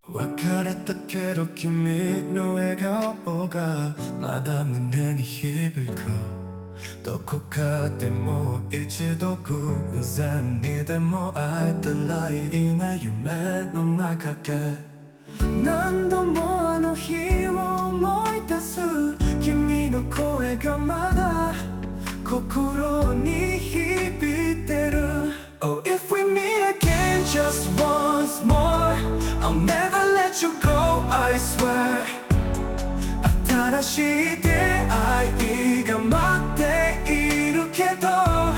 別れたけど君の笑顔がまだ胸に響く。どこかでもう一度偶然にでも会えたらいいな。夢の中で何度もあの日を思い出す。君の声がまだ心に響いてる。 Oh, if we meet again just once more, I'll never let you go, I swear. 新しい出会いが待っているけど、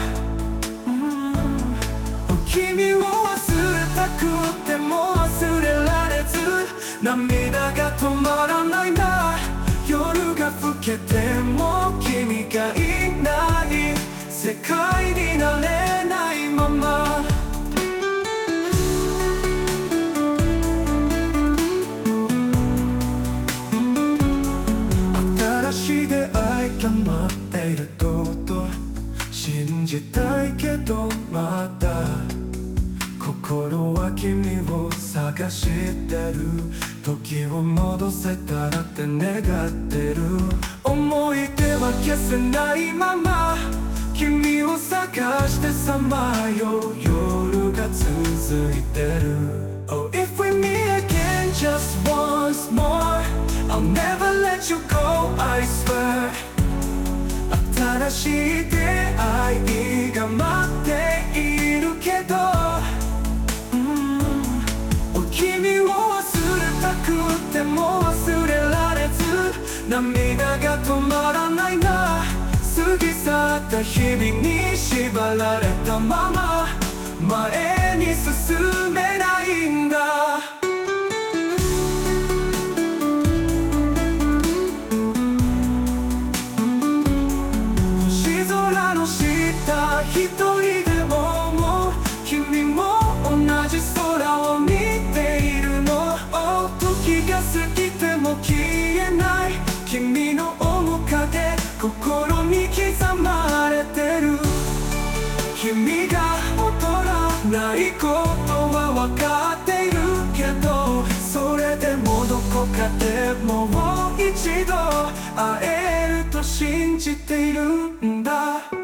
君を忘れたくても忘れられず、涙が止まらないな。夜が更けても君がいない世界になれないまま。新しい出会いが待っていると信じたいけど、まだ心は君を探してる。時を戻せたらって願ってる。思い出は消せないまま君を探してさまよう夜が続いてる。 Oh, if we meet again just once more, I'll never let you go, I swear. 新しい出会いが待っているけど、君を忘れたくても忘れられず、涙が止まらないな。過ぎ去った日々に縛られたまま前に進めないんだ。星空の下一人で思う。君も同じ空を見ているの。時が過ぎても消えない君の面影、心に刻まれてる。君が戻らないことは分かっているけど、それでもどこかでもう一度会えると信じているんだ。